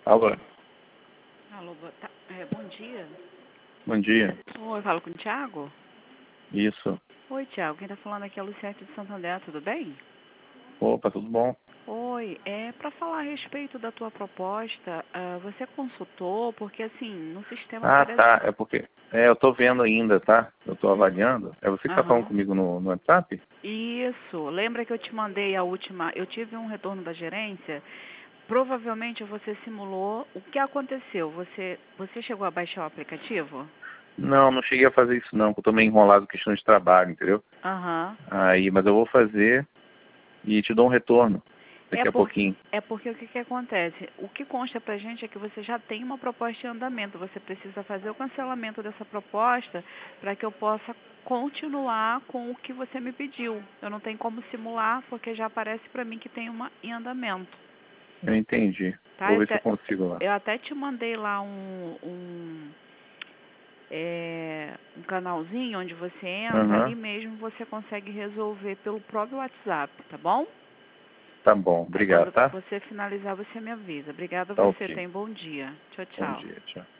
Alô, Alô, bom dia. bom dia. Oi, falo com o Thiago? Isso. Oi, Thiago. Quem está falando aqui é a Luciete de Santander, tudo bem? Opa, tudo bom? Oi, é para falar a respeito da tua proposta, você consultou, porque assim, no sistema Ah, parece... tá. É porque. Eu tô vendo ainda, tá? Eu tô avaliando. É você que tá falando Aham. comigo no WhatsApp? Isso, lembra que eu te mandei a última, eu tive um retorno da gerência, provavelmente você simulou, o que aconteceu? Você chegou a baixar o aplicativo? Não, não cheguei a fazer isso não, porque eu tô meio enrolado com questão de trabalho, entendeu? Aham. Aí, mas eu vou fazer e te dou um retorno daqui a pouquinho. É porque o que acontece? O que consta pra gente é que você já tem uma proposta em andamento. Você precisa fazer o cancelamento dessa proposta para que eu possa continuar com o que você me pediu. Eu não tenho como simular porque já aparece para mim que tem uma em andamento. Eu entendi. Tá? Vou ver se eu consigo lá. Eu até te mandei lá um canalzinho onde você entra, ali Aham. mesmo você consegue resolver pelo próprio WhatsApp, tá bom? Tá bom. Aí Obrigado, quando tá? você finalizar, você me avisa. Obrigada a Tá você. ok. Tenha um bom dia. Tchau, Bom tchau. dia. Tchau.